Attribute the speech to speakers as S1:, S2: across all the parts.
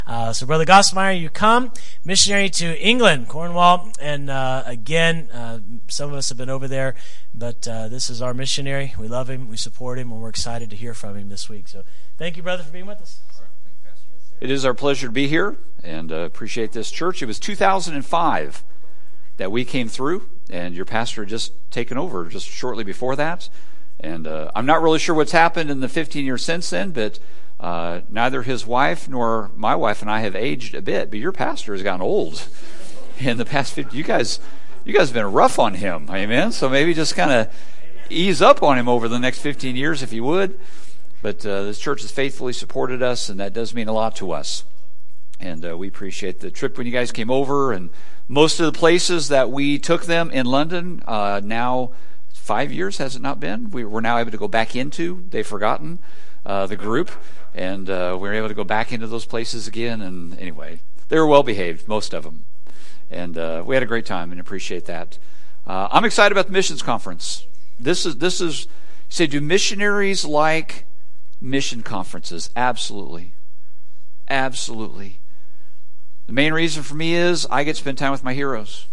S1: So Brother Gossmeyer, you come, missionary to England, Cornwall, and again, some of us have been over there, but this is our missionary. We love him, we support him, and we're excited to hear from him this week. So thank you, brother, for being with us.
S2: It is our pleasure to be here and appreciate this church. It was 2005 that we came through, and your pastor had just taken over just shortly before that. And I'm not really sure what's happened in the 15 years since then, but neither his wife nor my wife and I have aged a bit. But your pastor has gotten old in the past 50. You guys have been rough on him, amen? So maybe just kind of ease up on him over the next 15 years if you would. But this church has faithfully supported us, and that does mean a lot to us. And we appreciate the trip when you guys came over. And most of the places that we took them in London, now 5 years, has it not been? We're now able to go back into. They've forgotten the group. And we're able to go back into those places again. And anyway, they were well behaved, most of them. And we had a great time and appreciate that. I'm excited about the missions conference. This is you say, do missionaries like mission conferences? Absolutely. Absolutely. The main reason for me is I get to spend time with my heroes.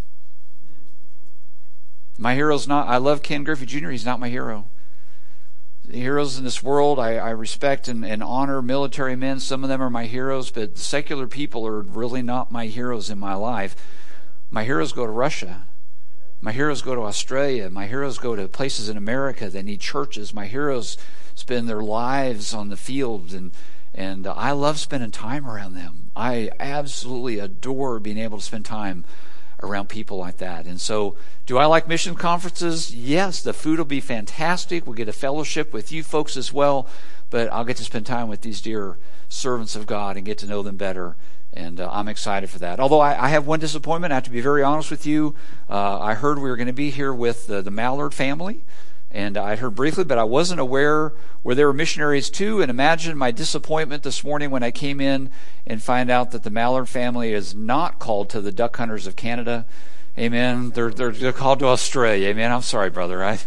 S2: My hero's not, I love Ken Griffey Jr., he's not my hero. The heroes in this world, I respect and honor military men. Some of them are my heroes, but secular people are really not my heroes in my life. My heroes go to Russia. My heroes go to Australia. My heroes go to places in America that need churches. My heroes spend their lives on the field, and I love spending time around them. I absolutely adore being able to spend time around people like that. And so, do I like mission conferences? Yes, the food will be fantastic. We'll get a fellowship with you folks as well, but I'll get to spend time with these dear servants of God and get to know them better. And I'm excited for that. Although I have one disappointment, I have to be very honest with you. I heard we were going to be here with the Mallard family, and I heard briefly, but I wasn't aware where there were missionaries too. And imagine my disappointment this morning when I came in and find out that the Mallard family is not called to the Duck Hunters of Canada. Amen. They're called to Australia. Amen. I'm sorry, brother.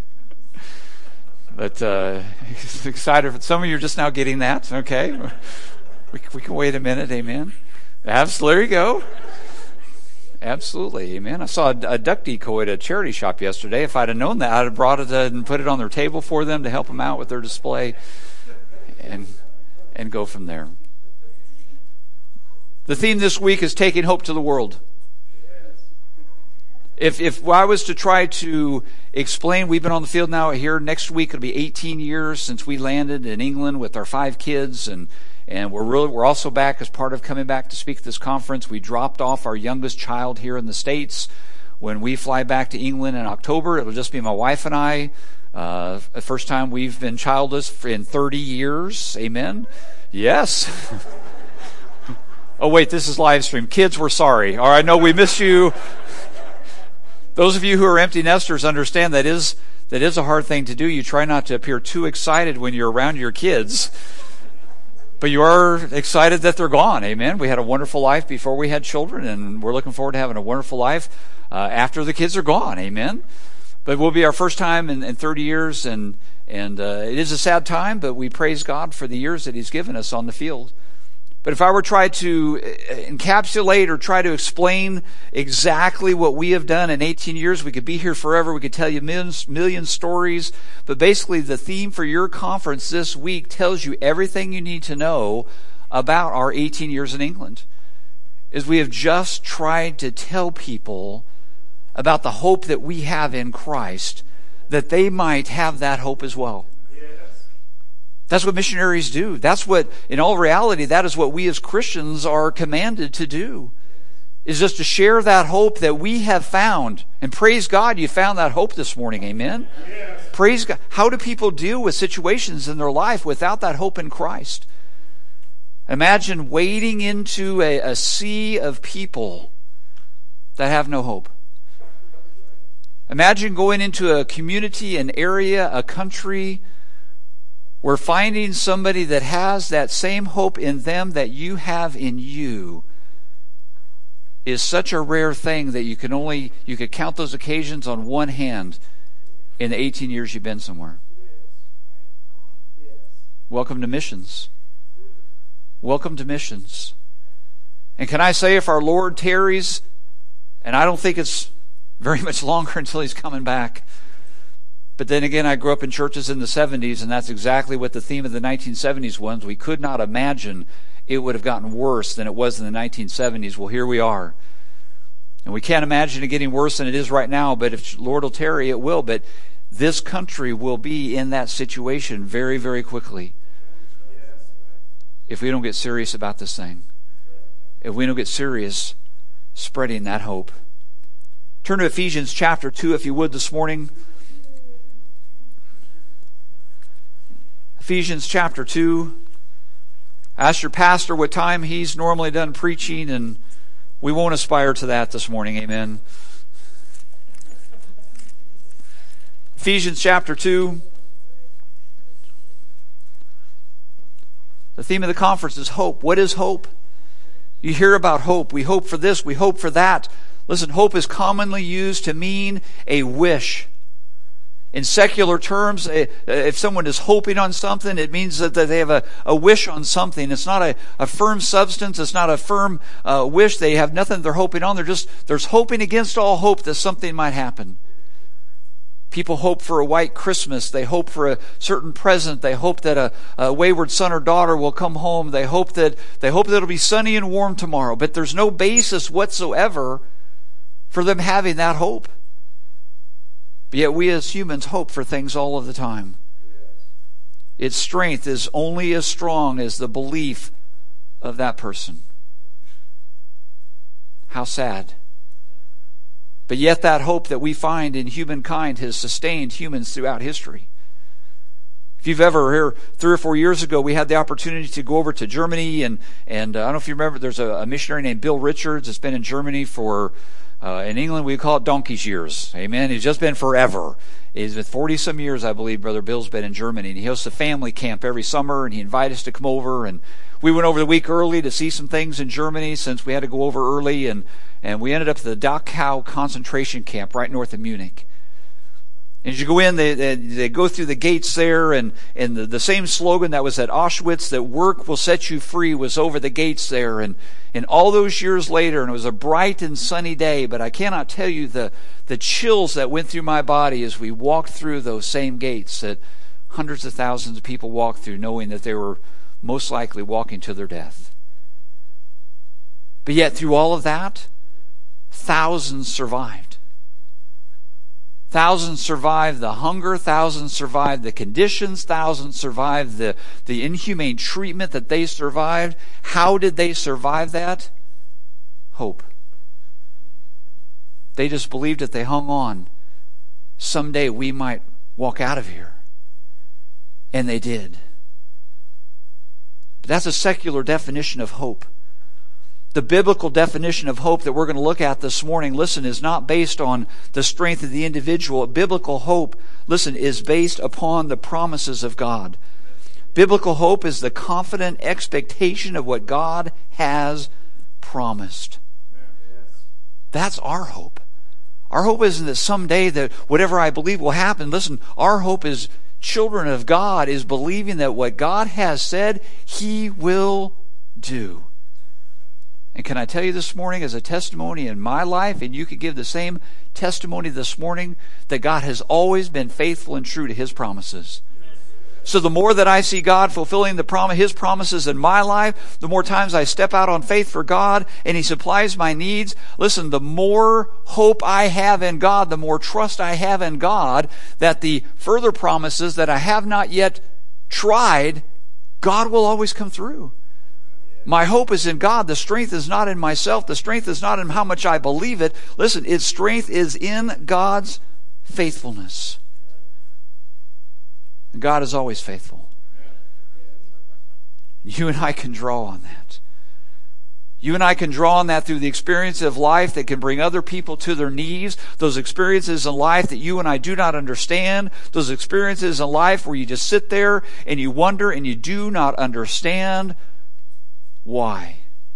S2: But excited. Some of you are just now getting that. Okay. We can wait a minute, amen. Absolutely, there you go. Absolutely, amen. I saw a duck decoy at a charity shop yesterday. If I'd have known that, I'd have brought it and put it on their table for them to help them out with their display, and go from there. The theme this week is taking hope to the world. If I was to try to explain, we've been on the field now here. Next week it'll be 18 years since we landed in England with our 5 kids, and we're also back as part of coming back to speak at this conference. We dropped off our youngest child here in the States. When we fly back to England in October, it'll just be my wife and I. The first time we've been childless in 30 years. Amen? Yes. Oh, wait, this is live stream. Kids, we're sorry. All right, no, we miss you. Those of you who are empty nesters understand that is a hard thing to do. You try not to appear too excited when you're around your kids. But you are excited that they're gone, amen? We had a wonderful life before we had children, and we're looking forward to having a wonderful life after the kids are gone, amen? But it will be our first time in 30 years, and it is a sad time, but we praise God for the years that He's given us on the field. But if I were to try to encapsulate or try to explain exactly what we have done in 18 years, we could be here forever. We could tell you million stories. But basically, the theme for your conference this week tells you everything you need to know about our 18 years in England. Is we have just tried to tell people about the hope that we have in Christ, that they might have that hope as well. That's what missionaries do. That's what, in all reality, that is what we as Christians are commanded to do, is just to share that hope that we have found. And praise God, you found that hope this morning, amen? Yes. Praise God. How do people deal with situations in their life without that hope in Christ? Imagine wading into a sea of people that have no hope. Imagine going into a community, an area, a country, where finding somebody that has that same hope in them that you have in you is such a rare thing that you could count those occasions on one hand in the 18 years you've been somewhere. Welcome to missions. Welcome to missions. And can I say, if our Lord tarries, and I don't think it's very much longer until He's coming back. But then again, I grew up in churches in the 70s, and that's exactly what the theme of the 1970s was. We could not imagine it would have gotten worse than it was in the 1970s. Well, here we are. And we can't imagine it getting worse than it is right now, but if Lord will tarry, it will. But this country will be in that situation very, very quickly if we don't get serious about this thing. If we don't get serious spreading that hope. Turn to Ephesians chapter 2, if you would, this morning. Ephesians chapter 2. I asked your pastor what time he's normally done preaching, and we won't aspire to that this morning. Amen. Ephesians chapter 2. The theme of the conference is hope. What is hope? You hear about hope. We hope for this. We hope for that. Listen, hope is commonly used to mean a wish. In secular terms, if someone is hoping on something, it means that they have a wish on something. It's not a firm substance. It's not a firm wish. They have nothing they're hoping on. There's hoping against all hope that something might happen. People hope for a white Christmas. They hope for a certain present. They hope that a wayward son or daughter will come home. They hope that it'll be sunny and warm tomorrow. But there's no basis whatsoever for them having that hope. But yet we as humans hope for things all of the time. Its strength is only as strong as the belief of that person. How sad. But yet that hope that we find in humankind has sustained humans throughout history. If you've ever heard, 3 or 4 years ago, we had the opportunity to go over to Germany, and I don't know if you remember, there's a missionary named Bill Richards that's been in Germany for, in England we call it donkey's years. Amen. He's just been forever. He's been 40-some years, I believe, Brother Bill's been in Germany, and he hosts a family camp every summer, and he invited us to come over, and we went over the week early to see some things in Germany since we had to go over early, and we ended up at the Dachau concentration camp right north of Munich. And as you go in, they go through the gates there, and the same slogan that was at Auschwitz, that work will set you free, was over the gates there. And all those years later, and it was a bright and sunny day, but I cannot tell you the chills that went through my body as we walked through those same gates that hundreds of thousands of people walked through, knowing that they were most likely walking to their death. But yet through all of that, thousands survived. Thousands survived the hunger. Thousands survived the conditions. Thousands survived the inhumane treatment that they survived. How did they survive that? Hope. They just believed that they hung on. Someday we might walk out of here. And they did. But that's a secular definition of hope. The biblical definition of hope that we're going to look at this morning, listen, is not based on the strength of the individual. Biblical hope, listen, is based upon the promises of God. Biblical hope is the confident expectation of what God has promised. That's our hope. Our hope isn't that someday that whatever I believe will happen. Listen, our hope is children of God, is believing that what God has said, He will do. And can I tell you this morning, as a testimony in my life, and you could give the same testimony this morning, that God has always been faithful and true to His promises. So the more that I see God fulfilling His promises in my life, the more times I step out on faith for God and He supplies my needs. Listen, the more hope I have in God, the more trust I have in God, that the further promises that I have not yet tried, God will always come through. My hope is in God. The strength is not in myself. The strength is not in how much I believe it. Listen, its strength is in God's faithfulness. And God is always faithful. You and I can draw on that. You and I can draw on that through the experience of life that can bring other people to their knees. Those experiences in life that you and I do not understand. Those experiences in life where you just sit there and you wonder and you do not understand why.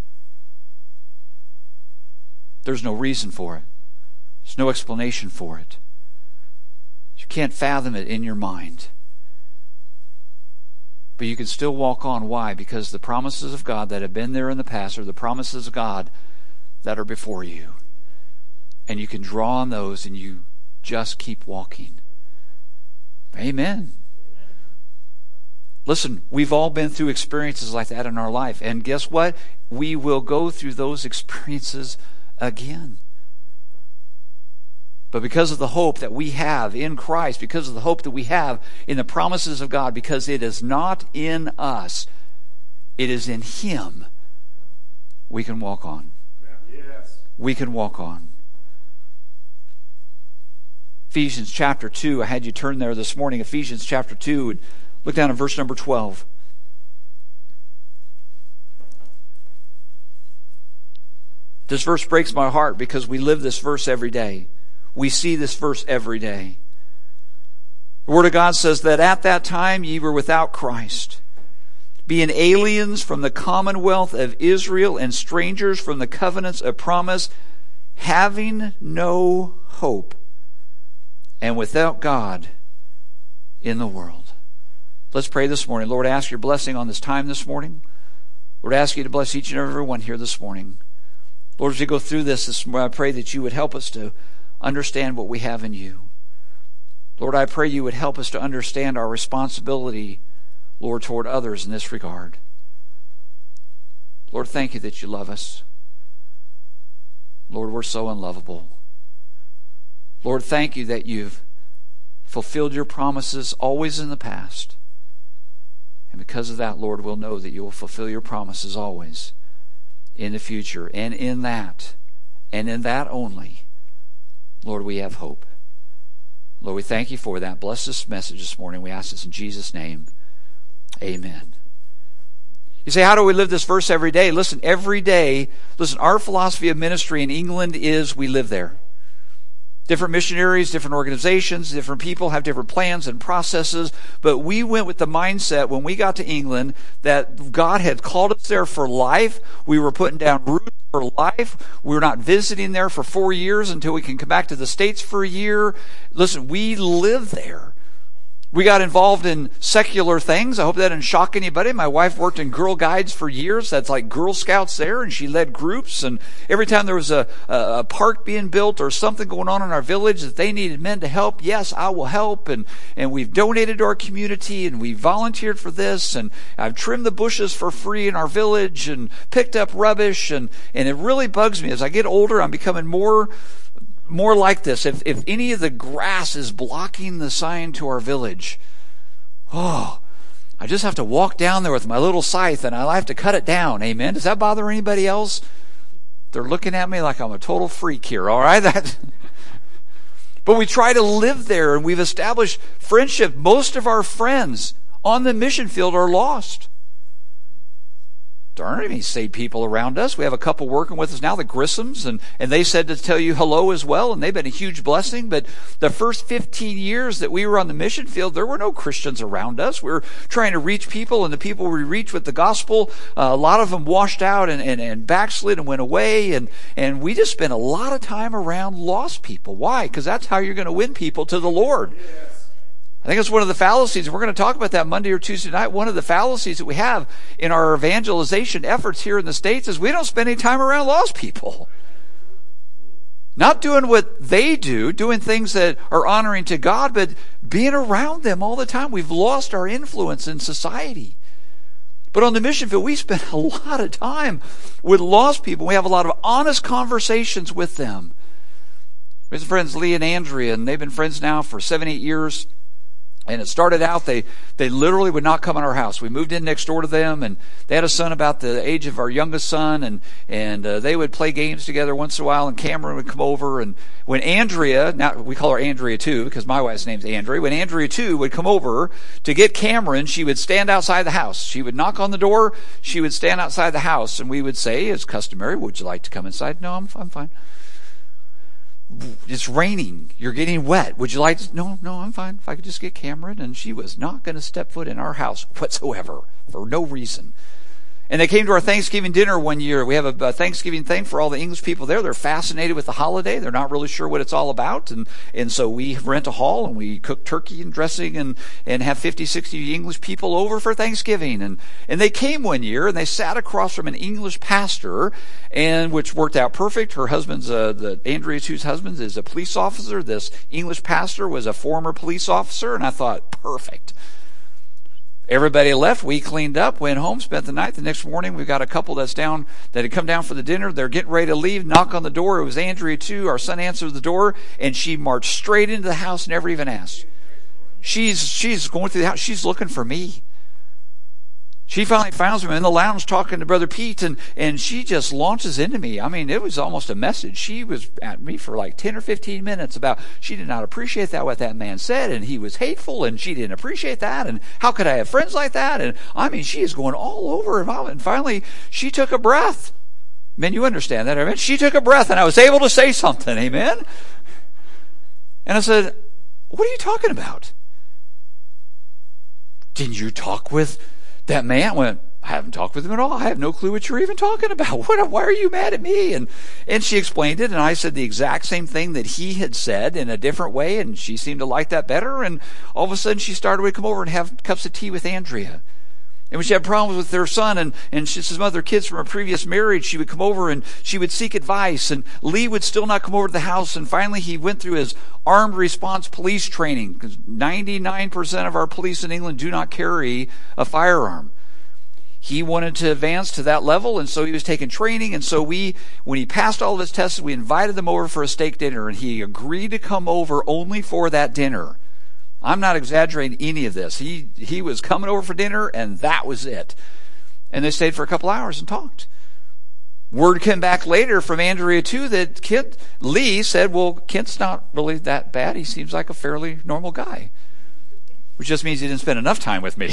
S2: There's no reason for it. There's no explanation for it. You can't fathom it in your mind. But you can still walk on. Why? Because the promises of God that have been there in the past are the promises of God that are before you. And you can draw on those and you just keep walking. Amen. Listen, we've all been through experiences like that in our life. And guess what? We will go through those experiences again. But because of the hope that we have in Christ, because of the hope that we have in the promises of God, because it is not in us, it is in Him, we can walk on. Yes. We can walk on. Ephesians chapter 2, I had you turn there this morning. Ephesians chapter 2, and look down at verse number 12. This verse breaks my heart because we live this verse every day. We see this verse every day. The Word of God says that at that time ye were without Christ, being aliens from the commonwealth of Israel and strangers from the covenants of promise, having no hope, and without God in the world. Let's pray this morning. Lord, I ask your blessing on this time this morning. Lord, I ask you to bless each and every one here this morning. Lord, as we go through this morning, I pray that you would help us to understand what we have in you. Lord, I pray you would help us to understand our responsibility, Lord, toward others in this regard. Lord, thank you that you love us. Lord, we're so unlovable. Lord, thank you that you've fulfilled your promises always in the past. And because of that, Lord, we'll know that you will fulfill your promises always in the future. And in that only, Lord, we have hope. Lord, we thank you for that. Bless this message this morning. We ask this in Jesus' name. Amen. You say, how do we live this verse every day? Listen, every day, our philosophy of ministry in England is we live there. Different missionaries, different organizations, different people have different plans and processes. But we went with the mindset when we got to England that God had called us there for life. We were putting down roots for life. We were not visiting there for 4 years until we can come back to the States for a year. Listen, we live there. We got involved in secular things. I hope that didn't shock anybody. My wife worked in Girl Guides for years. That's like Girl Scouts there, and she led groups. And every time there was a park being built or something going on in our village that they needed men to help, yes, I will help. And we've donated to our community, and we volunteered for this. And I've trimmed the bushes for free in our village and picked up rubbish. And it really bugs me. As I get older, I'm becoming more like this. If any of the grass is blocking the sign to our village, I just have to walk down there with my little scythe and I have to cut it down. Amen. Does that bother anybody else? They're looking at me like I'm a total freak here. All right. But we try to live there, and we've established friendship. Most of our friends on the mission field are lost. There aren't any saved people around us. We have a couple working with us now, the Grissams, and they said to tell you hello as well, and they've been a huge blessing. But the first 15 years that we were on the mission field, there were no Christians around us. We were trying to reach people, and the people we reached with the gospel, a lot of them washed out and backslid and went away, and we just spent a lot of time around lost people. Why? Because that's how you're going to win people to the Lord. I think it's one of the fallacies, and we're going to talk about that Monday or Tuesday night. One of the fallacies that we have in our evangelization efforts here in the States is we don't spend any time around lost people. Not doing what they do, doing things that are honoring to God, but being around them all the time. We've lost our influence in society. But on the mission field, we spend a lot of time with lost people. We have a lot of honest conversations with them. We have some friends, Lee and Andrea, and they've been friends now for 7-8 years. And it started out, they literally would not come in our house. We moved in next door to them, and they had a son about the age of our youngest son, and they would play games together once in a while, and Cameron would come over. And when Andrea, now we call her Andrea too, because my wife's name's Andrea, when Andrea too would come over to get Cameron, she would stand outside the house. She would knock on the door, she would stand outside the house, and we would say, as customary, would you like to come inside? No, I'm fine. It's raining. You're getting wet. Would you like to? No, I'm fine. If I could just get Cameron. And she was not going to step foot in our house whatsoever for no reason. And they came to our Thanksgiving dinner one year. We have a Thanksgiving thing for all the English people there. They're fascinated with the holiday. They're not really sure what it's all about. And so we rent a hall and we cook turkey and dressing and have 50, 60 English people over for Thanksgiving. And they came one year and they sat across from an English pastor, and which worked out perfect. Her husband's, Andrea Tu's husband is a police officer. This English pastor was a former police officer. And I thought, perfect. Everybody left. We cleaned up, went home, spent the night. The next morning, we've got a couple that had come down for the dinner. They're getting ready to leave. Knock on the door. It was Andrea too. Our son answered the door, and she marched straight into the house, never even asked. She's going through the house. She's looking for me. She finally finds me in the lounge talking to Brother Pete, and she just launches into me. I mean, it was almost a message. She was at me for like 10 or 15 minutes about she did not appreciate what that man said, and he was hateful, and she didn't appreciate that, and how could I have friends like that? And I mean, she is going all over. And finally, she took a breath. Man, you understand that, amen? She took a breath, and I was able to say something, amen? And I said, what are you talking about? Didn't you talk with that man? Went, I haven't talked with him at all. I have no clue what you're even talking about. Why are you mad at me? And she explained it, and I said the exact same thing that he had said in a different way, and she seemed to like that better. And all of a sudden, she started to come over and have cups of tea with Andrea. And when she had problems with her son and some other kids from her previous marriage, she would come over and she would seek advice. And Lee would still not come over to the house. And finally, he went through his armed response police training, because 99% of our police in England do not carry a firearm. He wanted to advance to that level, and so he was taking training. And so when he passed all of his tests, we invited them over for a steak dinner, and he agreed to come over only for that dinner. I'm not exaggerating any of this. He was coming over for dinner, and that was it. And they stayed for a couple hours and talked. Word came back later from Andrea too that Lee said, well, Kent's not really that bad. He seems like a fairly normal guy. Which just means he didn't spend enough time with me.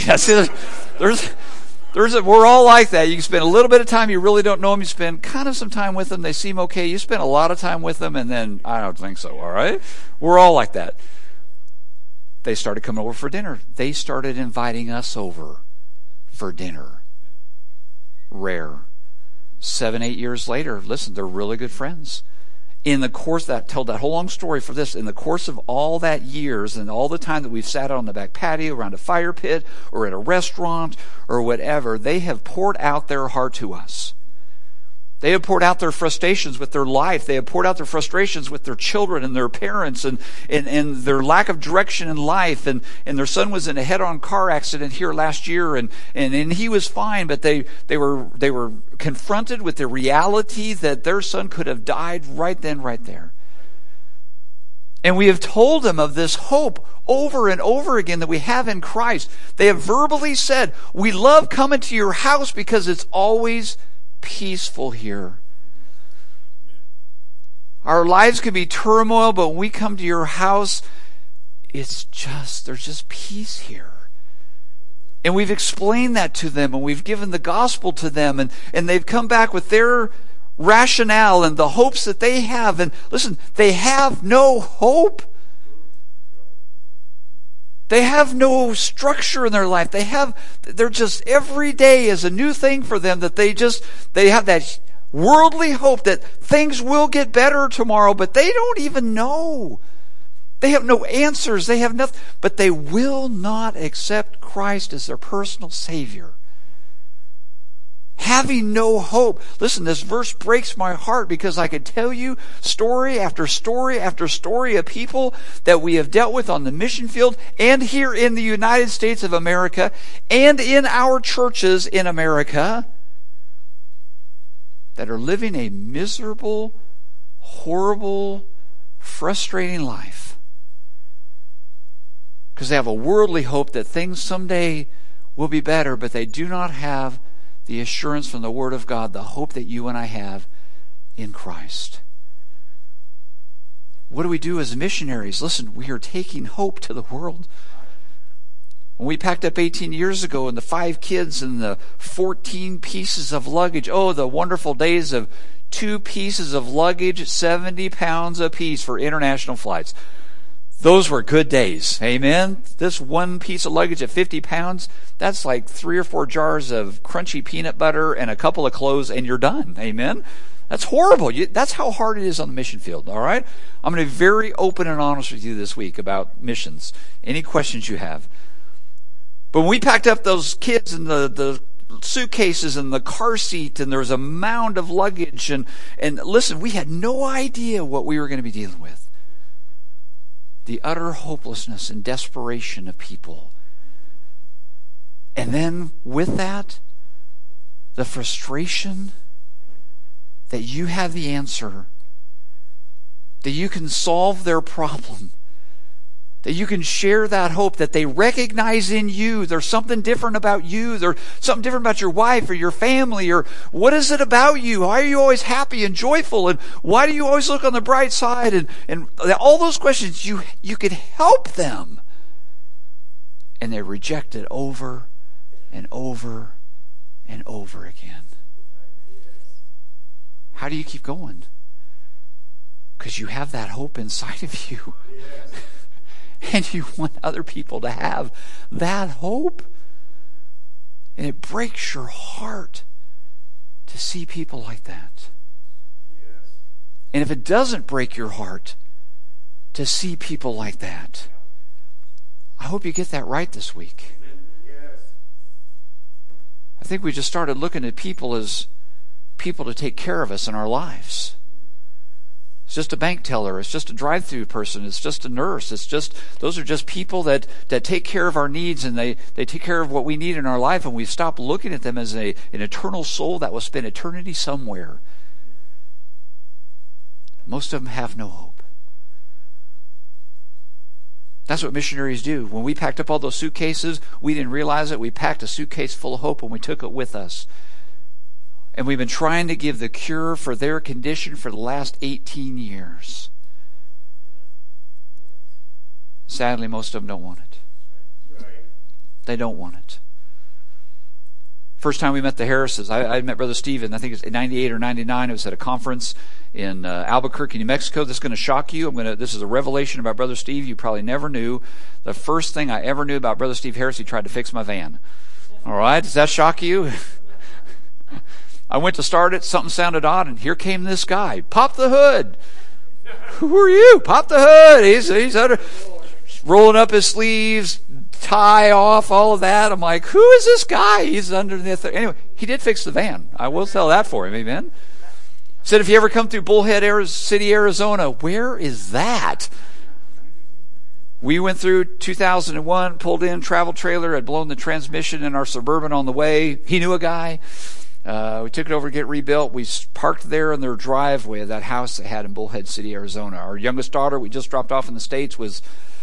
S2: We're all like that. You can spend a little bit of time, you really don't know them. You spend kind of some time with them, they seem okay. You spend a lot of time with them, and then, I don't think so, all right? We're all like that. They started coming over for dinner. They started inviting us over for dinner. Rare. 7, 8 years later, listen, they're really good friends. In the course told that whole long story for this, in the course of all that years and all the time that we've sat on the back patio around a fire pit or at a restaurant or whatever, they have poured out their heart to us. They have poured out their frustrations with their life. They have poured out their frustrations with their children and their parents and their lack of direction in life. And their son was in a head-on car accident here last year, and he was fine, but they were confronted with the reality that their son could have died right then, right there. And we have told them of this hope over and over again that we have in Christ. They have verbally said, we love coming to your house because it's always peaceful here. Our lives can be turmoil, but when we come to your house, there's just peace here. And we've explained that to them, and we've given the gospel to them, and they've come back with their rationale and the hopes that they have. And listen, they have no hope. They have no structure in their life. They're just, every day is a new thing for them, that they have that worldly hope that things will get better tomorrow, but they don't even know. They have no answers. They have nothing, but they will not accept Christ as their personal Savior. Having no hope. Listen, this verse breaks my heart, because I could tell you story after story after story of people that we have dealt with on the mission field and here in the United States of America and in our churches in America that are living a miserable, horrible, frustrating life because they have a worldly hope that things someday will be better, but they do not have the assurance from the Word of God, the hope that you and I have in Christ. What do we do as missionaries? Listen, we are taking hope to the world. When we packed up 18 years ago, and the 5 kids and the 14 pieces of luggage, oh, the wonderful days of 2 pieces of luggage, 70 pounds apiece for international flights. Those were good days. Amen. This one piece of luggage at 50 pounds, that's like 3 or 4 jars of crunchy peanut butter and a couple of clothes, and you're done. Amen. That's horrible. That's how hard it is on the mission field. All right. I'm going to be very open and honest with you this week about missions. Any questions you have? But when we packed up those kids and the suitcases and the car seat, and there was a mound of luggage, and listen, we had no idea what we were going to be dealing with. The utter hopelessness and desperation of people. And then with that, the frustration that you have the answer, that you can solve their problem, that you can share that hope, that they recognize in you there's something different about you, there's something different about your wife or your family, or what is it about you? Why are you always happy and joyful? And why do you always look on the bright side? And all those questions, you could help them. And they reject it over and over and over again. How do you keep going? Because you have that hope inside of you. And you want other people to have that hope. And it breaks your heart to see people like that. Yes. And if it doesn't break your heart to see people like that, I hope you get that right this week. Yes. I think we just started looking at people as people to take care of us in our lives. It's just a bank teller. It's just a drive-through person. It's just a nurse. Those are just people that take care of our needs, and they take care of what we need in our life, and we've stopped looking at them as an eternal soul that will spend eternity somewhere. Most of them have no hope. That's what missionaries do. When we packed up all those suitcases, we didn't realize it. We packed a suitcase full of hope and we took it with us. And we've been trying to give the cure for their condition for the last 18 years. Sadly, most of them don't want it. They don't want it. First time we met the Harrises, I met Brother Stephen, I think it's 98 or 99. It was at a conference in Albuquerque, New Mexico. This is going to shock you. This is a revelation about Brother Steve you probably never knew. The first thing I ever knew about Brother Steve Harris, he tried to fix my van. All right, does that shock you? I went to start it, something sounded odd, and here came this guy. Pop the hood. Who are you? Pop the hood. He's under, rolling up his sleeves, tie off, all of that. I'm like, who is this guy? He's underneath. Anyway, he did fix the van. I will tell that for him. Amen. Said, if you ever come through Bullhead City, Arizona, where is that? We went through 2001, pulled in, travel trailer, had blown the transmission in our Suburban on the way. He knew a guy. We took it over to get rebuilt. We parked there in their driveway of that house they had in Bullhead City, Arizona. Our youngest daughter, we just dropped off in the States, was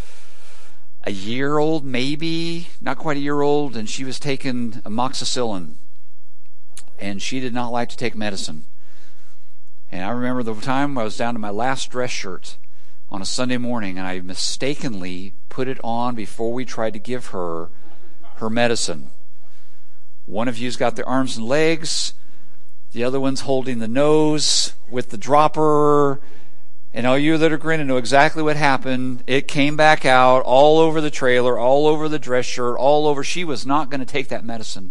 S2: a year old, maybe, not quite a year old, and she was taking amoxicillin. And she did not like to take medicine. And I remember the time I was down to my last dress shirt on a Sunday morning, and I mistakenly put it on before we tried to give her medicine. One of you's got their arms and legs. The other one's holding the nose with the dropper. And all you that are grinning know exactly what happened. It came back out all over the trailer, all over the dress shirt, all over. She was not going to take that medicine.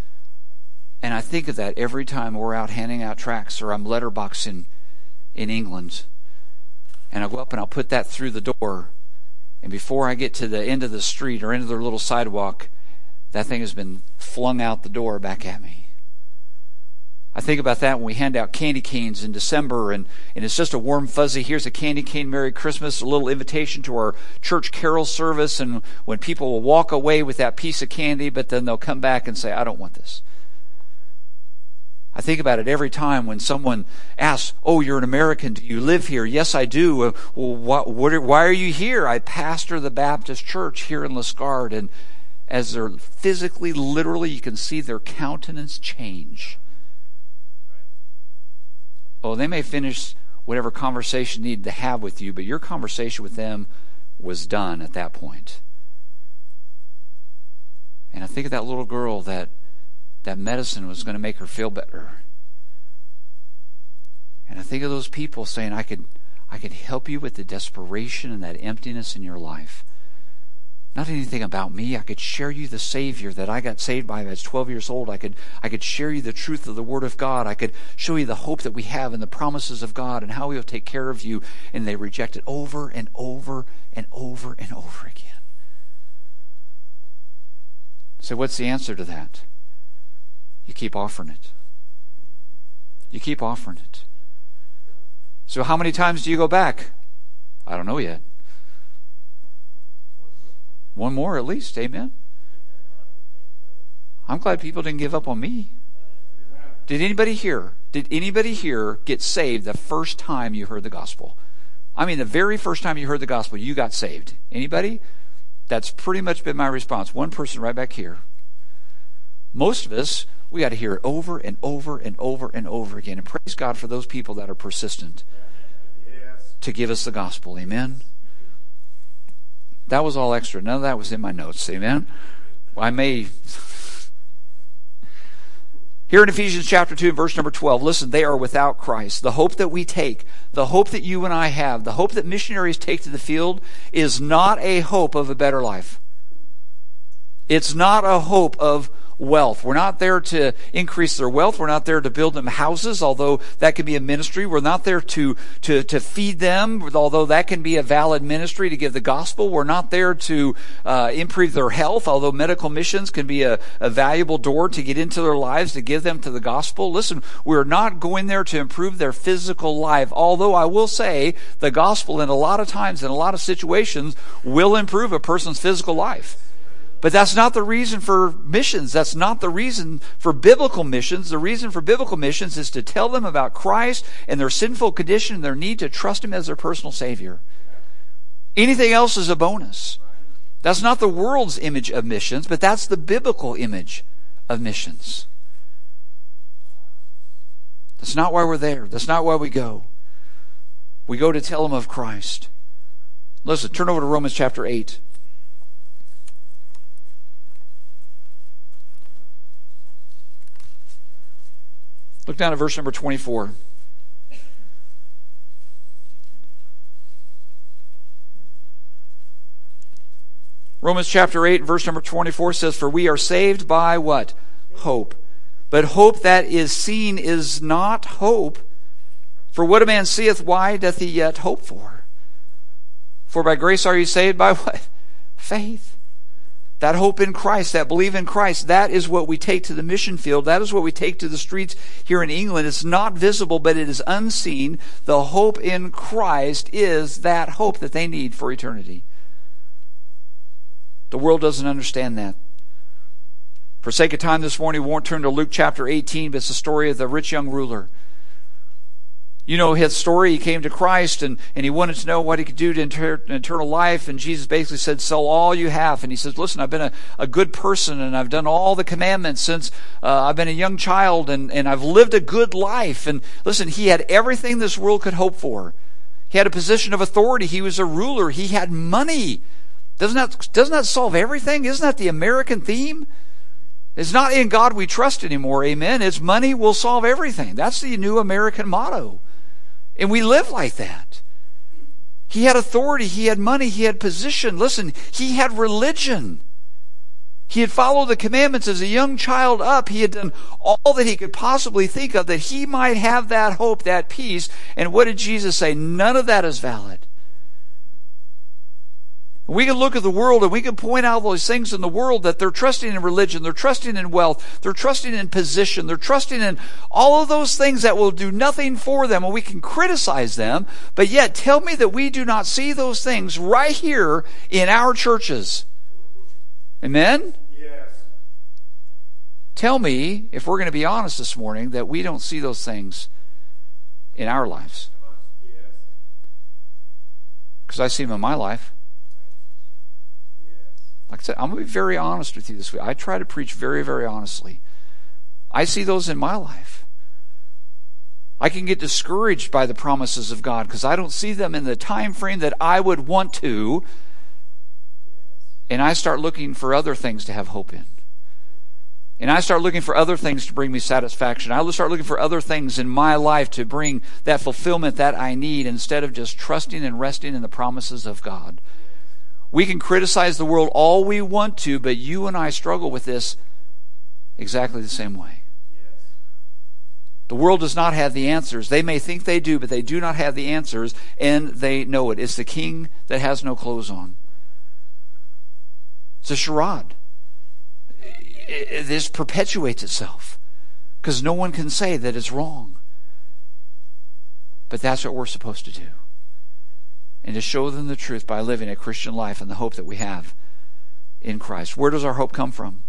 S2: And I think of that every time we're out handing out tracts or I'm letterboxing in England. And I'll go up and I'll put that through the door. And before I get to the end of the street or end of their little sidewalk, that thing has been flung out the door back at me. I think about that when we hand out candy canes in December, and it's just a warm fuzzy, here's a candy cane, Merry Christmas, a little invitation to our church carol service, and when people will walk away with that piece of candy, but then they'll come back and say, I don't want this. I think about it every time when someone asks, oh, you're an American, do you live here? Yes, I do. Well, why are you here? I pastor the Baptist church here in Lescard, and as they're physically, literally, you can see their countenance change. Oh, they may finish whatever conversation they needed to have with you, but your conversation with them was done at that point. And I think of that little girl that medicine was going to make her feel better. And I think of those people saying, I can help you with the desperation and that emptiness in your life. Not anything about me. I could share you the Savior that I got saved by when I was 12 years old. I could share you the truth of the Word of God. I could show you the hope that we have in the promises of God and how He will take care of you. And they reject it over and over and over and over again. So what's the answer to that? You keep offering it. You keep offering it. So how many times do you go back? I don't know yet. One more at least, amen? I'm glad people didn't give up on me. Did anybody here get saved the first time you heard the gospel? I mean, the very first time you heard the gospel, you got saved. Anybody? That's pretty much been my response. One person right back here. Most of us, we got to hear it over and over and over and over again. And praise God for those people that are persistent to give us the gospel. Amen? That was all extra. None of that was in my notes. Amen? I may... Here in Ephesians chapter 2, verse number 12, listen, they are without Christ. The hope that we take, the hope that you and I have, the hope that missionaries take to the field is not a hope of a better life. It's not a hope of wealth. We're not there to increase their wealth. We're not there to build them houses, although that can be a ministry. We're not there to feed them, although that can be a valid ministry to give the gospel. We're not there to improve their health, although medical missions can be a valuable door to get into their lives, to give them to the gospel. Listen, we're not going there to improve their physical life, although I will say the gospel in a lot of times, in a lot of situations, will improve a person's physical life. But that's not the reason for missions. That's not the reason for biblical missions. The reason for biblical missions is to tell them about Christ and their sinful condition and their need to trust Him as their personal Savior. Anything else is a bonus. That's not the world's image of missions, but that's the biblical image of missions. That's not why we're there. That's not why we go. We go to tell them of Christ. Listen, turn over to Romans chapter 8. Look down at verse number 24. Romans chapter 8, verse number 24 says, "For we are saved by" what? Hope. But hope that is seen is not hope. For what a man seeth, why doth he yet hope for? For by grace are you saved by what? Faith. That hope in Christ, that belief in Christ, that is what we take to the mission field. That is what we take to the streets here in England. It's not visible, but it is unseen. The hope in Christ is that hope that they need for eternity. The world doesn't understand that. For sake of time this morning, we won't turn to Luke chapter 18, but it's the story of the rich young ruler. You know his story. He came to Christ and he wanted to know what he could do to eternal life. And Jesus basically said, sell all you have. And he says, listen, I've been a good person and I've done all the commandments since I've been a young child and I've lived a good life. And listen, he had everything this world could hope for. He had a position of authority. He was a ruler. He had money. Doesn't that solve everything? Isn't that the American theme? It's not in God we trust anymore, amen. It's money will solve everything. That's the new American motto. And we live like that. He had authority, he had money, he had position. Listen, he had religion. He had followed the commandments as a young child up. He had done all that he could possibly think of that he might have that hope, that peace. And what did Jesus say? None of that is valid. We can look at the world and we can point out those things in the world that they're trusting in religion, they're trusting in wealth, they're trusting in position, they're trusting in all of those things that will do nothing for them, and we can criticize them, but yet tell me that we do not see those things right here in our churches. Amen? Yes. Tell me, if we're going to be honest this morning, that we don't see those things in our lives. Because I see them in my life. Like I said, I'm going to be very honest with you this week. I try to preach very, very honestly. I see those in my life. I can get discouraged by the promises of God because I don't see them in the time frame that I would want to. And I start looking for other things to have hope in. and I start looking for other things to bring me satisfaction, I start looking for other things in my life to bring that fulfillment that I need instead of just trusting and resting in the promises of God. We can criticize the world all we want to, but you and I struggle with this exactly the same way. The world does not have the answers. They may think they do, but they do not have the answers, and they know it. It's the king that has no clothes on. It's a charade. This perpetuates itself because no one can say that it's wrong. But that's what we're supposed to do. And to show them the truth by living a Christian life and the hope that we have in Christ. Where does our hope come from?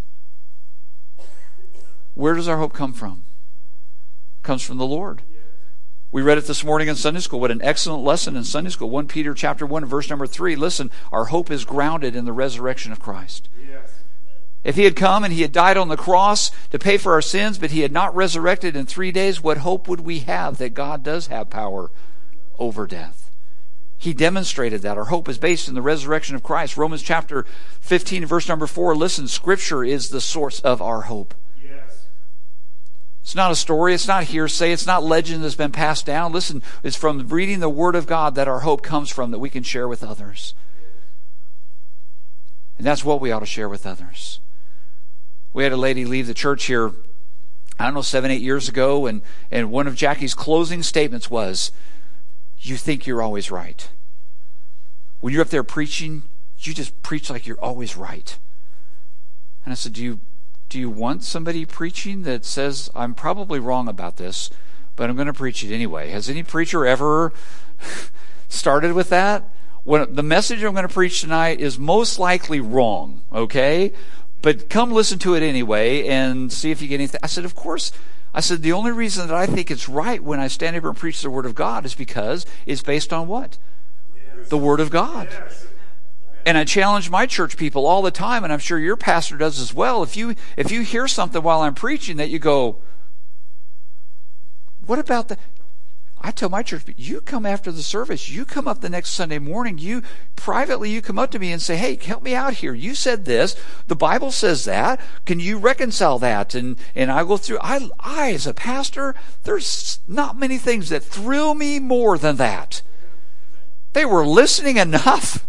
S2: Where does our hope come from? It comes from the Lord. We read it this morning in Sunday school. What an excellent lesson in Sunday school. 1 Peter chapter 1, verse number 3. Listen, our hope is grounded in the resurrection of Christ. If he had come and he had died on the cross to pay for our sins, but he had not resurrected in 3 days, what hope would we have that God does have power over death? He demonstrated that. Our hope is based in the resurrection of Christ. Romans chapter 15, verse number 4. Listen, Scripture is the source of our hope. It's not a story. It's not hearsay. It's not legend that's been passed down. Listen, it's from reading the Word of God that our hope comes from, that we can share with others. And that's what we ought to share with others. We had a lady leave the church here, 7, 8 years ago, and one of Jackie's closing statements was, "You think you're always right. When you're up there preaching, you just preach like you're always right." And I said, do you want somebody preaching that says, "I'm probably wrong about this, but I'm going to preach it anyway"? Has any preacher ever started with that? When the message I'm going to preach tonight is most likely wrong, okay? But come listen to it anyway and see if you get anything. I said, of course. I said, the only reason that I think it's right when I stand here and preach the Word of God is because it's based on what? Yes. The Word of God. Yes. And I challenge my church people all the time, and I'm sure your pastor does as well. If you hear something while I'm preaching that you go, what about that? I tell my church, you come after the service, you come up the next Sunday morning, you come up to me and say, "Hey, help me out here. You said this. The Bible says that. Can you reconcile that?" And I go through, I as a pastor, there's not many things that thrill me more than that. They were listening enough.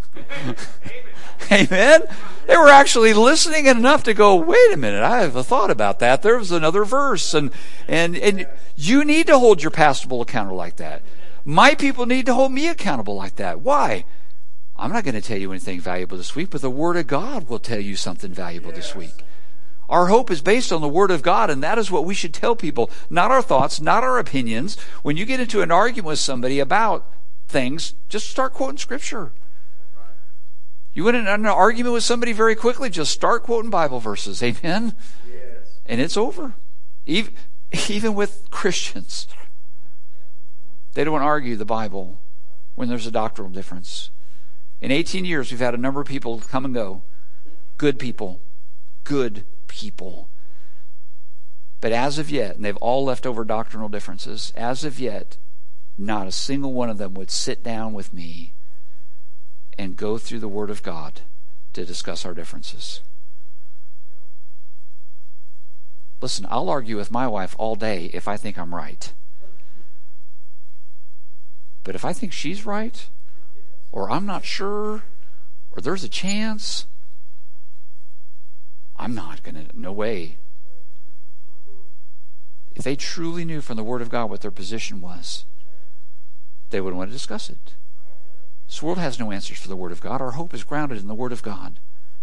S2: Amen. They were actually listening enough to go, wait a minute, I have a thought about that. There was another verse. And you need to hold your pastor accountable like that. My people need to hold me accountable like that. Why? I'm not going to tell you anything valuable this week, but the Word of God will tell you something valuable this week. Our hope is based on the Word of God, and that is what we should tell people. Not our thoughts, not our opinions. When you get into an argument with somebody about things, just start quoting Scripture. You went in an argument with somebody very quickly, just start quoting Bible verses. Amen? Yes. And it's over. Even with Christians. They don't want to argue the Bible when there's a doctrinal difference. In 18 years, we've had a number of people come and go. Good people. Good people. But as of yet, and they've all left over doctrinal differences, as of yet, not a single one of them would sit down with me and go through the Word of God to discuss our differences. Listen, I'll argue with my wife all day if I think I'm right. But if I think she's right, or I'm not sure, or there's a chance, I'm not going to, no way. If they truly knew from the Word of God what their position was, they would want to discuss it. This world has no answers for the Word of God. Our hope is grounded in the Word of God.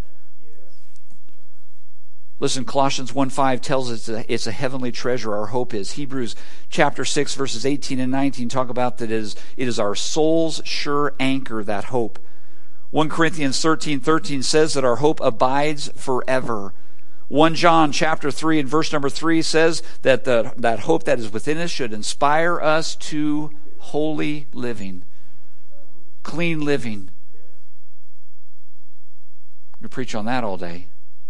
S2: Listen, Colossians 1:5 tells us that it's a heavenly treasure our hope is. Hebrews chapter 6, verses 18 and 19 talk about that it is our soul's sure anchor, that hope. 1 Corinthians 13:13 says that our hope abides forever. 1 John chapter 3 and verse number 3 says that that hope that is within us should inspire us to holy living. Clean living. We preach on that all day.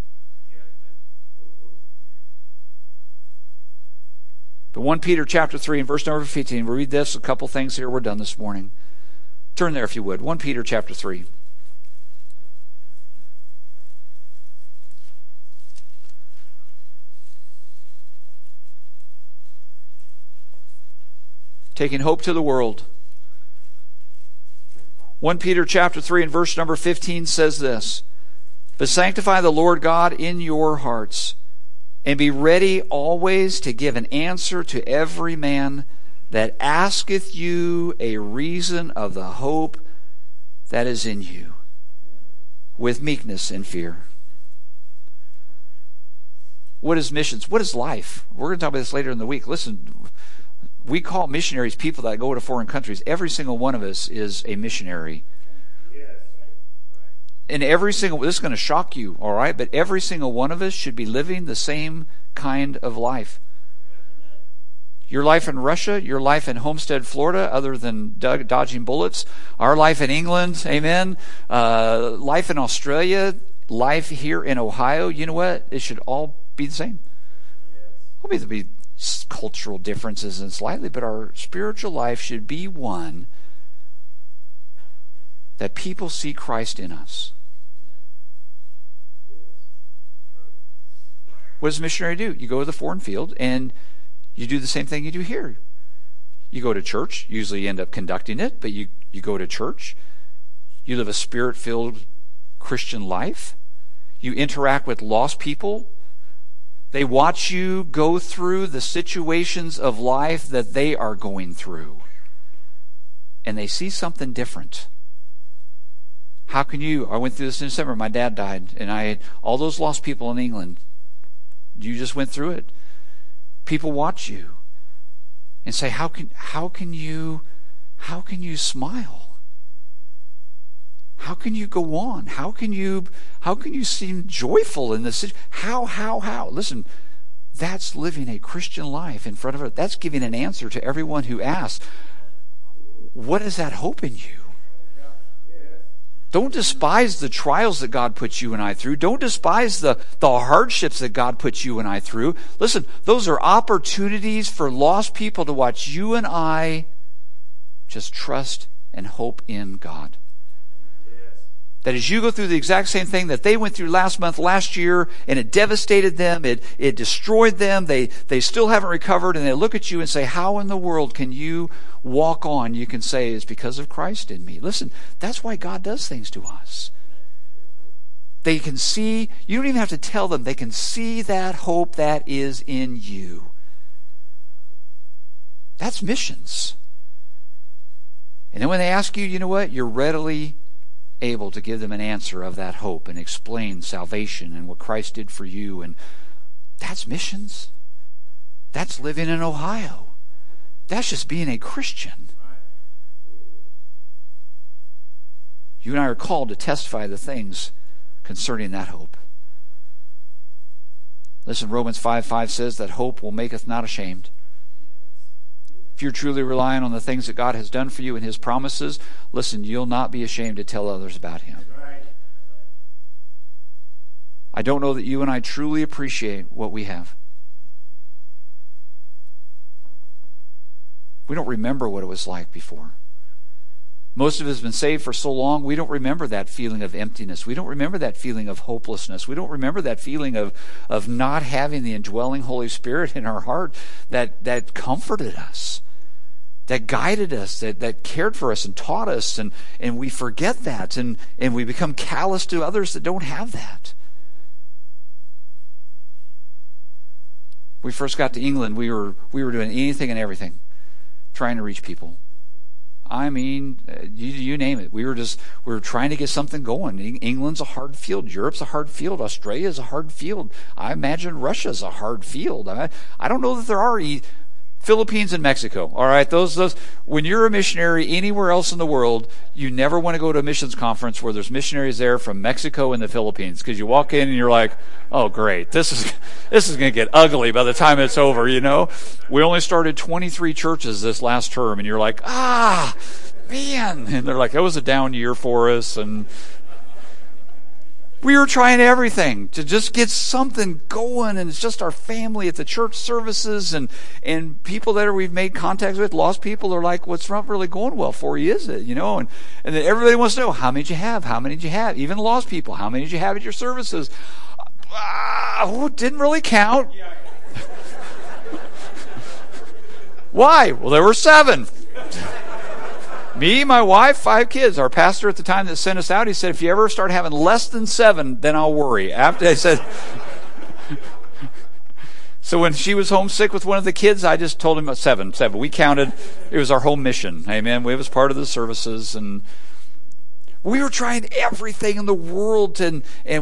S2: But 1 Peter chapter 3 and verse number 15, we'll read this, a couple things here, we're done this morning. Turn there if you would. 1 Peter chapter 3. taking hope to the world. 1 Peter chapter 3 and verse number 15 says this, "But sanctify the Lord God in your hearts, and be ready always to give an answer to every man that asketh you a reason of the hope that is in you, with meekness and fear." What is missions? What is life? We're going to talk about this later in the week. Listen, we call missionaries people that go to foreign countries. Every single one of us is a missionary. And every single, this is going to shock you, all right? But every single one of us should be living the same kind of life. Your life in Russia, your life in Homestead, Florida, other than dodging bullets, our life in England, amen, life in Australia, life here in Ohio, you know what? It should all be the same. There'll be cultural differences and slightly, but our spiritual life should be one that people see Christ in us. What does a missionary do? You go to the foreign field and you do the same thing you do here. You go to church, usually you end up conducting it, but you go to church. You live a spirit-filled Christian life. You interact with lost people. They watch you go through the situations of life that they are going through. And they see something different. How can you? I went through this in December. My dad died, and I had all those lost people in England. You just went through it. People watch you and say, how can you smile? How can you go on? How can you seem joyful in this situation? How? Listen, that's living a Christian life in front of it. That's giving an answer to everyone who asks, what is that hope in you? Don't despise the trials that God puts you and I through. Don't despise the hardships that God puts you and I through. Listen, those are opportunities for lost people to watch you and I just trust and hope in God. That as you go through the exact same thing that they went through last month, last year, and it devastated them, it destroyed them, they still haven't recovered, and they look at you and say, how in the world can you walk on? You can say, it's because of Christ in me. Listen, that's why God does things to us. They can see, you don't even have to tell them, they can see that hope that is in you. That's missions. And then when they ask you, you know what, you're readily able to give them an answer of that hope and explain salvation and what Christ did for you. And that's missions. That's living in Ohio. That's just being a Christian. You and I are called to testify the things concerning that hope. Listen, Romans 5:5 says that hope will maketh not ashamed. If you're truly relying on the things that God has done for you and His promises, listen, you'll not be ashamed to tell others about Him. I don't know that you and I truly appreciate what we have. We don't remember what it was like before. Most of us have been saved for so long, we don't remember that feeling of emptiness. We don't remember that feeling of hopelessness. We don't remember that feeling of not having the indwelling Holy Spirit in our heart that comforted us, that guided us, that cared for us and taught us, and we forget that, and we become callous to others that don't have that. We first got to England, we were doing anything and everything, trying to reach people. I mean, you name it. We were trying to get something going. England's a hard field. Europe's a hard field. Australia's a hard field. I imagine Russia's a hard field. I don't know that there are Philippines and Mexico. All right, those. When you're a missionary anywhere else in the world, you never want to go to a missions conference where there's missionaries there from Mexico and the Philippines, because you walk in and you're like, oh great, this is going to get ugly by the time it's over. You know, we only started 23 churches this last term, and you're like, man, and they're like, it was a down year for us, and we were trying everything to just get something going, and it's just our family at the church services, and people that we've made contacts with, lost people, are like, what's not really going well for you, is it? You know, and then everybody wants to know, how many did you have? How many did you have? Even lost people, how many did you have at your services? Didn't really count. Why? Well, there were 7. Me, my wife, 5 kids. Our pastor at the time that sent us out, he said, if you ever start having less than 7, then I'll worry. After I said... So when she was homesick with one of the kids, I just told him 7. We counted. It was our home mission. Amen. It was part of the services, and we were trying everything in the world, and it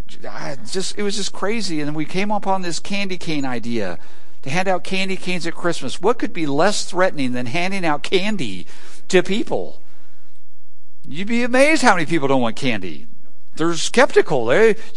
S2: was just crazy. And then we came upon this candy cane idea to hand out candy canes at Christmas. What could be less threatening than handing out candy to people? You'd be amazed how many people don't want candy. They're skeptical.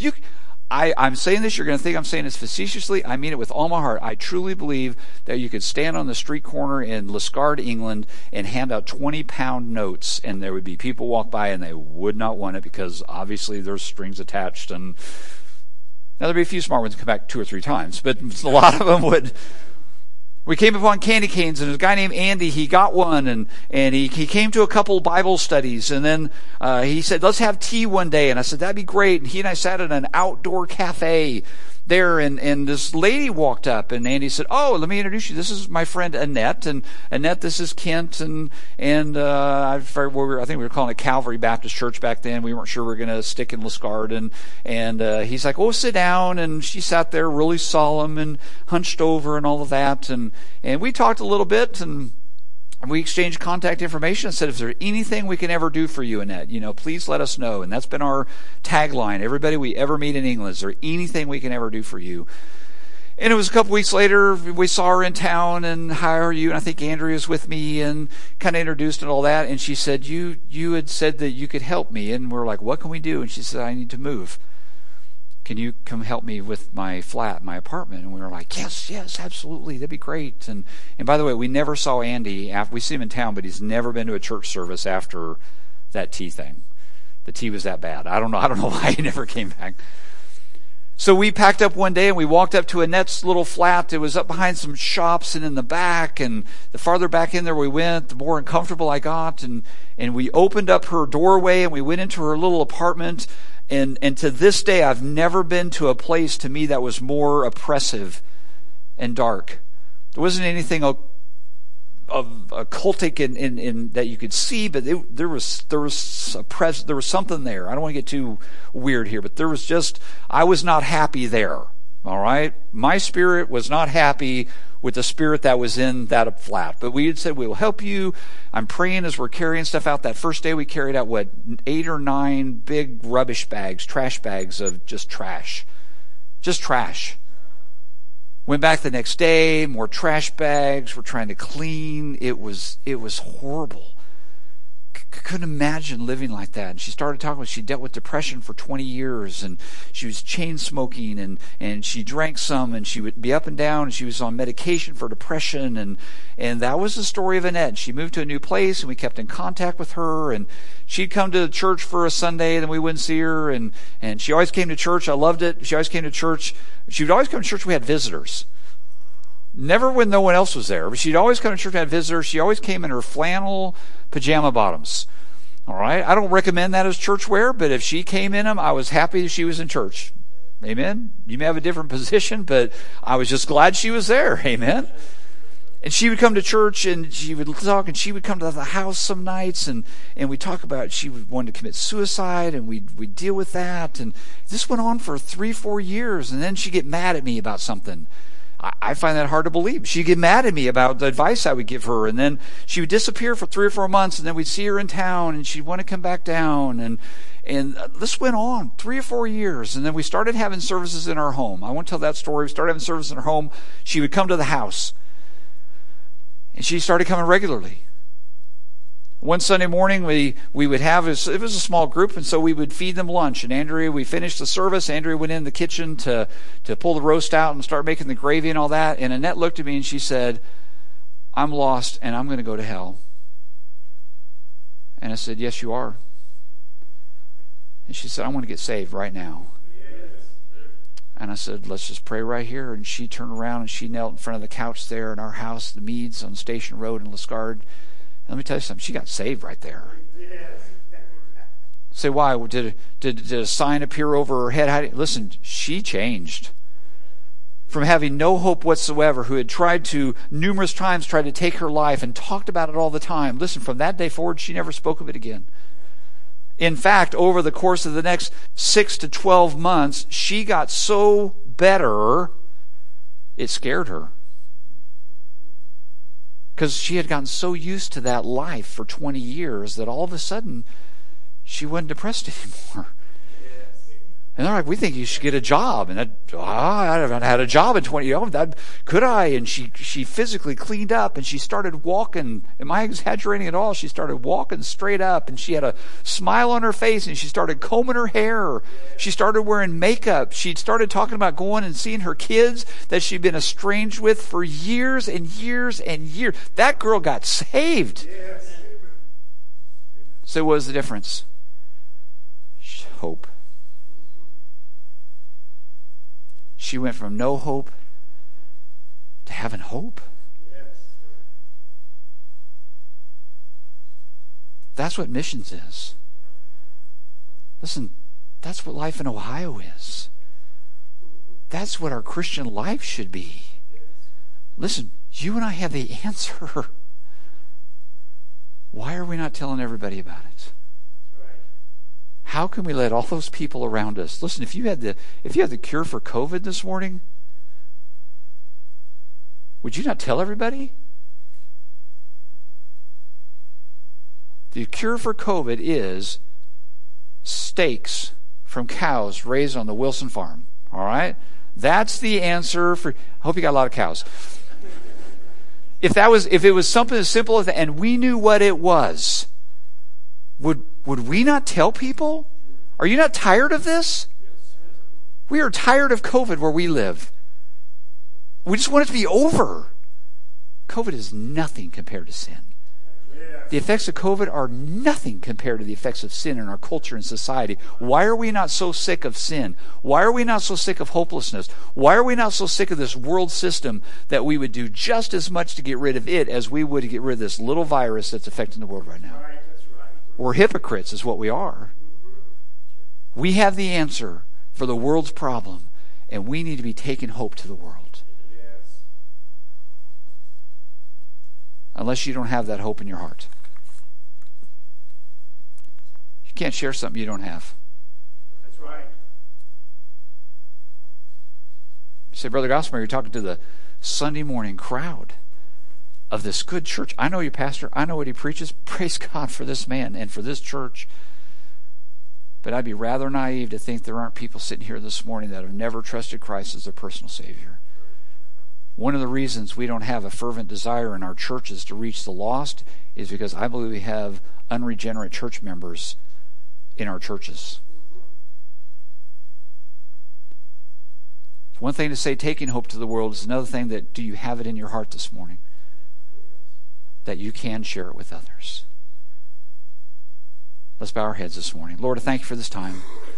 S2: I'm saying this, you're going to think I'm saying this facetiously. I mean it with all my heart. I truly believe that you could stand on the street corner in Liscard, England, and hand out 20-pound notes, and there would be people walk by and they would not want it because obviously there's strings attached. And now there'd be a few smart ones that come back 2 or 3 times, but a lot of them would. We came upon candy canes, and there's a guy named Andy. He got one, and he came to a couple Bible studies, and then he said, let's have tea one day. And I said, that'd be great. And he and I sat at an outdoor cafe there, and this lady walked up, and Andy said, oh, let me introduce you. This is my friend Annette, and Annette, this is Kent, and I think we were calling it Calvary Baptist Church back then. We weren't sure we were going to stick in Liscard, and he's like, oh, sit down, and she sat there really solemn and hunched over and all of that, and we talked a little bit, and we exchanged contact information and said, if there's anything we can ever do for you, Annette, please let us know. And that's been our tagline. Everybody we ever meet in England, is there anything we can ever do for you? And it was a couple weeks later, we saw her in town, and how are you? And I think Andrea was with me, and kind of introduced and all that. And she said, you had said that you could help me. And we're like, what can we do? And she said, I need to move. Can you come help me with my flat, my apartment? And we were like, yes, absolutely. That'd be great. And by the way, we never saw Andy. We see him in town, but he's never been to a church service after that tea thing. The tea was that bad. I don't know why he never came back. So we packed up one day and we walked up to Annette's little flat. It was up behind some shops and in the back. And the farther back in there we went, the more uncomfortable I got. And we opened up her doorway and we went into her little apartment. And to this day, I've never been to a place to me that was more oppressive and dark. There wasn't anything of occultic in that you could see, but there was something there. I don't want to get too weird here, but I was not happy there. All right, my spirit was not happy with the spirit that was in that flat. But we had said, we will help you. I'm praying as we're carrying stuff out. That first day we carried out, 8 or 9 big rubbish bags, trash bags of just trash. Just trash. Went back the next day, more trash bags. We're trying to clean. It was horrible. Couldn't imagine living like that. And she started talking about she dealt with depression for 20 years, and she was chain smoking, and she drank some, and she would be up and down, and she was on medication for depression, and that was the story of Annette. She moved to a new place, and we kept in contact with her, and she'd come to church for a Sunday, and then we wouldn't see her, and she always came to church. I loved it. She always came to church. She would always come to church when we had visitors. Never when no one else was there, but she'd always come to church and have visitors. She always came in her flannel pajama bottoms. All right? I don't recommend that as church wear, but if she came in them, I was happy she was in church. Amen? You may have a different position, but I was just glad she was there. Amen? And she would come to church, and she would talk, and she would come to the house some nights, and we'd talk about she wanted to commit suicide, and we'd deal with that. And this went on for 3-4 years, and then she'd get mad at me about something. I find that hard to believe. She'd get mad at me about the advice I would give her, and then she would disappear for 3 or 4 months, and then we'd see her in town, and she'd want to come back down, and this went on 3 or 4 years, and then we started having services in our home. I won't tell that story. We started having services in our home. She would come to the house, and she started coming regularly. One Sunday morning, we would have, it was a small group, and so we would feed them lunch. And we finished the service. Andrea went in the kitchen to pull the roast out and start making the gravy and all that. And Annette looked at me and she said, I'm lost and I'm going to go to hell. And I said, yes, you are. And she said, I want to get saved right now. And I said, let's just pray right here. And she turned around and she knelt in front of the couch there in our house, the Meads on Station Road in Liscard. Let me tell you something. She got saved right there. Say, why? Did a sign appear over her head? Listen, she changed. from having no hope whatsoever, who had numerous times tried to take her life and talked about it all the time. Listen, from that day forward, she never spoke of it again. In fact, over the course of the next 6 to 12 months, she got so better, it scared her. Because she had gotten so used to that life for 20 years that all of a sudden, she wasn't depressed anymore. And they're like, we think you should get a job. And I haven't had a job in 20 years. Could I? And she physically cleaned up and she started walking. Am I exaggerating at all? She started walking straight up and she had a smile on her face and she started combing her hair. She started wearing makeup. She started talking about going and seeing her kids that she'd been estranged with for years and years and years. That girl got saved. So what was the difference? Hope. She went from no hope to having hope. That's what missions is. Listen, that's what life in Ohio is. That's what our Christian life should be. Listen, you and I have the answer. Why are we not telling everybody about it? How can we let all those people around us? Listen, if you had the cure for COVID this morning, would you not tell everybody? The cure for COVID is steaks from cows raised on the Wilson farm. All right? That's the answer for. I hope you got a lot of cows. If it was something as simple as that, and we knew what it was, would we not tell people? Are you not tired of this? We are tired of COVID where we live. We just want it to be over. COVID is nothing compared to sin. The effects of COVID are nothing compared to the effects of sin in our culture and society. Why are we not so sick of sin? Why are we not so sick of hopelessness? Why are we not so sick of this world system that we would do just as much to get rid of it as we would to get rid of this little virus that's affecting the world right now? We're hypocrites is what we are. We have the answer for the world's problem, and we need to be taking hope to the world. Unless you don't have that hope in your heart. You can't share something you don't have.
S3: That's right.
S2: You say, Brother Gossamer, you're talking to the Sunday morning crowd of this good church. I know your pastor. I know what he preaches. Praise God for this man and for this church. But I'd be rather naive to think there aren't people sitting here this morning that have never trusted Christ as their personal Savior. One of the reasons we don't have a fervent desire in our churches to reach the lost is because I believe we have unregenerate church members in our churches. It's one thing to say taking hope to the world. It's another thing that do you have it in your heart this morning that you can share it with others. Let's bow our heads this morning. Lord, I thank you for this time.